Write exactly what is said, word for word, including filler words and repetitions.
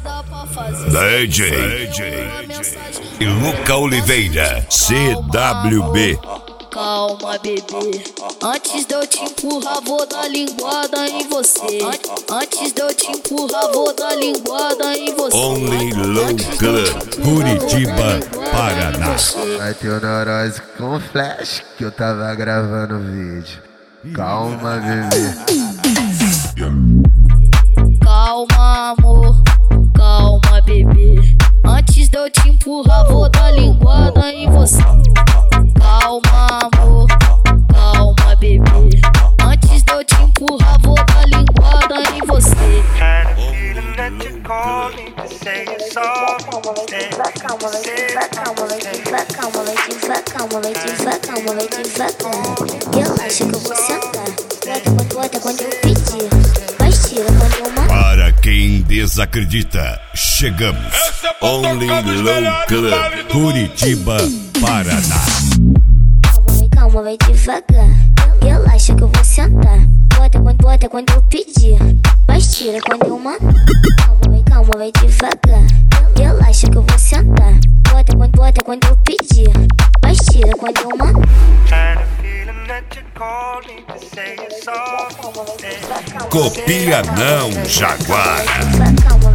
D J Luca Oliveira, C W B. Calma, bebê, antes de eu te empurrar, vou dar linguada em você. Antes de eu te empurrar, vou dar linguada em você. Only Low Club, Curitiba, Paraná. Vai ter o neurose com flash que eu tava gravando o vídeo. Calma, bebê. Calma, amor, calma, bebê. Antes de eu te empurrar, vou dar linguada em você. Calma, amor, calma, bebê. Antes de eu te empurrar, vou dar linguada em você. Calma, vai devagar, calma, vai devagar. Relaxa que eu vou sentar. Pega quando bota quando eu pedir. Mas tira quando eu mandar. Para quem desacredita, chegamos. Only Low Club, Curitiba, Paraná. Calma, vai devagar. Relaxa que eu vou sentar. Bota quando bota quando eu pedir. Mas tira quando eu mandar. Calma, vai, calma, vai devagar. Relaxa que eu vou sentar. Bota quando bota quando eu pedir. Mas tira quando eu mandar. Copia não, Jaguar. Calma,